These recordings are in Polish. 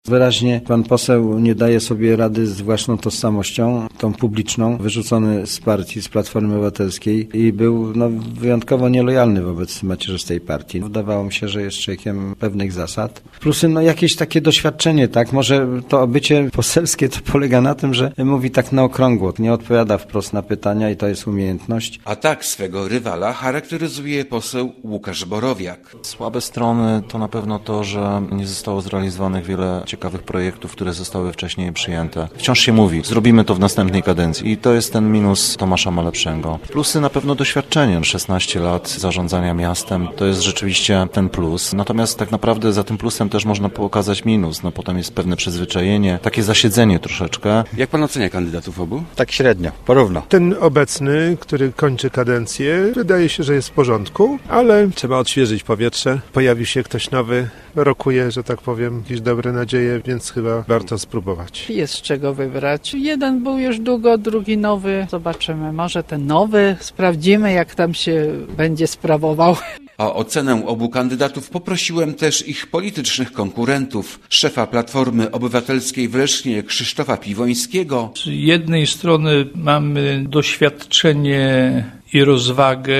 Wyraźnie pan poseł nie daje sobie rady z własną tożsamością, tą publiczną, wyrzucony z partii, z Platformy Obywatelskiej i był wyjątkowo nielojalny wobec macierzystej partii. Wydawało mi się, że jest człowiekiem pewnych zasad. Plusy, jakieś takie doświadczenie, tak? Może to bycie poselskie to polega na tym, że mówi tak na okrągło, nie odpowiada wprost na pytania i to jest umiejętność. A tak swego rywala charakteryzuje poseł Łukasz Borowiak. Słabe strony to na pewno to, że nie zostało zrealizowanych wiele ciekawych projektów, które zostały wcześniej przyjęte. Wciąż się mówi, zrobimy to w następnej kadencji i to jest ten minus Tomasza Malepszego. Plusy na pewno doświadczenie, 16 lat zarządzania miastem, to jest rzeczywiście ten plus. Natomiast tak naprawdę za tym plusem też można pokazać minus, potem jest pewne przyzwyczajenie, takie zasiedzenie troszeczkę. Jak pan ocenia kandydatów obu? Tak średnio, porówno. Ten obecny, który kończy kadencję, wydaje się, że jest w porządku, ale trzeba odświeżyć powietrze. Pojawił się ktoś nowy, rokuje, że tak powiem, jakieś dobre nadzieje, więc chyba warto spróbować. Jest z czego wybrać. Jeden był już długo, drugi nowy. Zobaczymy, może ten nowy sprawdzimy, jak tam się będzie sprawował. O ocenę obu kandydatów poprosiłem też ich politycznych konkurentów, szefa Platformy Obywatelskiej w Lesznie Krzysztofa Piwońskiego. Z jednej strony mamy doświadczenie i rozwagę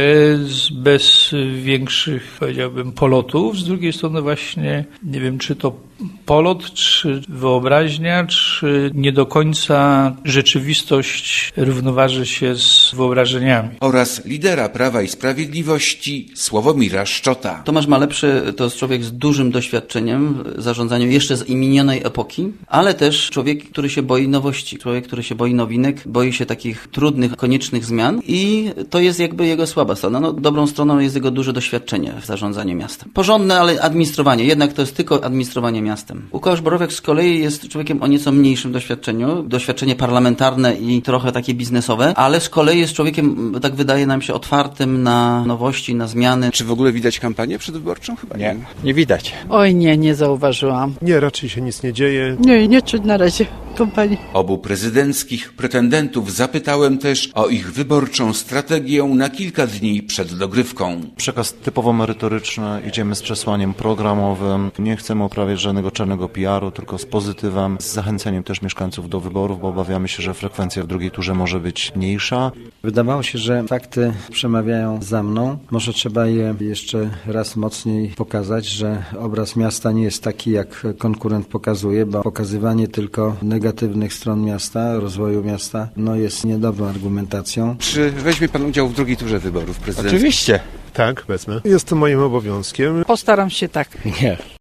bez większych, powiedziałbym, polotów. Z drugiej strony właśnie, nie wiem, czy to polot, czy wyobraźnia, czy nie do końca rzeczywistość równoważy się z wyobrażeniami. Oraz lidera Prawa i Sprawiedliwości Sławomira Szczota. Tomasz Malepszy to jest człowiek z dużym doświadczeniem w zarządzaniu jeszcze z minionej epoki, ale też człowiek, który się boi nowości, człowiek, który się boi nowinek, boi się takich trudnych, koniecznych zmian i to jest jakby jego słaba strona. Dobrą stroną jest jego duże doświadczenie w zarządzaniu miastem. Porządne, ale administrowanie. Jednak to jest tylko administrowanie miastem. Łukasz Borowiak z kolei jest człowiekiem o nieco mniejszym doświadczeniu. Doświadczenie parlamentarne i trochę takie biznesowe, ale z kolei jest człowiekiem, tak wydaje nam się, otwartym na nowości, na zmiany. Czy w ogóle widać kampanię przedwyborczą? Chyba Nie widać. Oj nie zauważyłam. Nie, raczej się nic nie dzieje. Nie czuć na razie kampanii. Obu prezydenckich pretendentów zapytałem też o ich wyborczą strategię na kilka dni przed dogrywką. Przekaz typowo merytoryczny, idziemy z przesłaniem programowym, nie chcemy uprawiać żadnego czarnego PR-u, tylko z pozytywem, z zachęceniem też mieszkańców do wyborów, bo obawiamy się, że frekwencja w drugiej turze może być mniejsza. Wydawało się, że fakty przemawiają za mną. Może trzeba je jeszcze raz mocniej pokazać, że obraz miasta nie jest taki, jak konkurent pokazuje, bo pokazywanie tylko negatywnych stron miasta, rozwoju miasta, jest niedobrą argumentacją. Czy weźmie pan udział w drugiej turze wyborów prezydenckich? Oczywiście. Tak, wezmę. Jest to moim obowiązkiem. Postaram się tak. Nie.